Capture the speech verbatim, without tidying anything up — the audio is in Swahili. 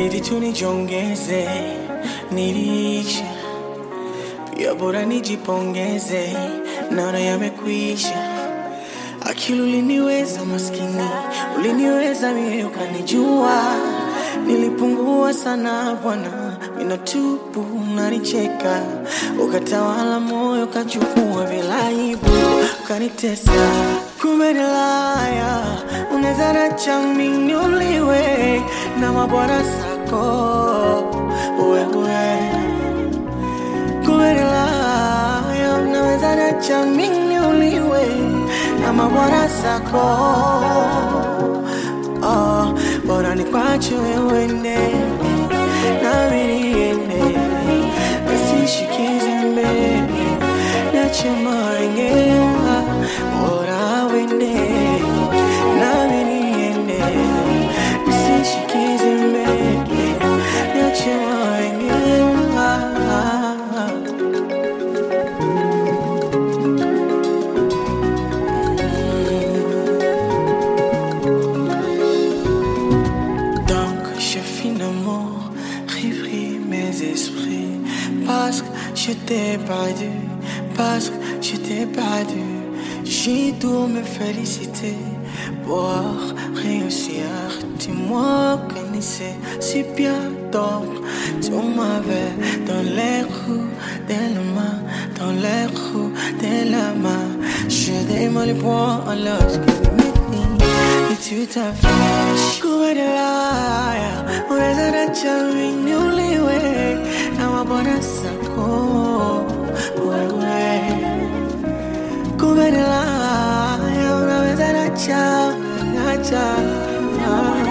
ilibidi tu nijongeze, nilisha pia bora nijipongeze, naona yamekwisha. Akili uliniweza maskini, uliniweza mie ukanijua. Nilipungua sana bwana, minatupu unanicheka. Ukatawala moyo, ukachukua bila aibu, ukanitesa. Kumbe nilaya, unaweza nacha mimi uliwe na mabwana zako wewe. Kumbe nilaya, unaweza nacha mimi uliwe na mabwana zako. Oh, bora nikwache wewe nde na mimi niende, nisishikize mbele niache maringewa. Bora wende na mimi niende, nisishikize mbele niache maringewa. Parce que je t'ai perdu, parce que je t'ai perdu. J'ai dû me féliciter pour réussir. Dis-moi que c'est bien, donc tu m'avais dans les roues de la main, dans les roues de la main. Je démole les poings lorsque et tu t'affiches. Couper de l'air, on les a rachés, nous les ouais. Now I'm on a sako, ouais ouais. Couper de l'air, on les a rachés, rachés.